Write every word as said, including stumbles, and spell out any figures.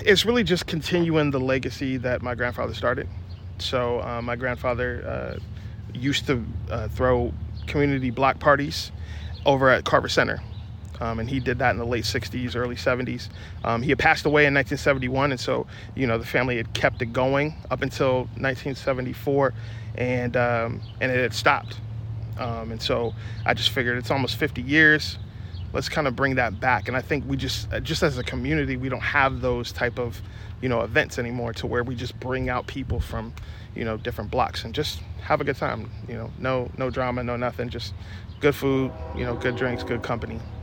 It's really just continuing the legacy that my grandfather started. So uh, my grandfather uh, used to uh, throw community block parties over at Carver Center. Um, and he did that in the late sixties, early seventies. Um, he had passed away in nineteen seventy-one, and so, you know, the family had kept it going up until nineteen seventy-four, and um, and it had stopped. Um, and so I just figured it's almost fifty years. Let's kind of bring that back. And I think we just, just as a community, we don't have those type of, you know, events anymore to where we just bring out people from, you know, different blocks and just have a good time. You know, no, no drama, no nothing, just good food, you know, good drinks, good company.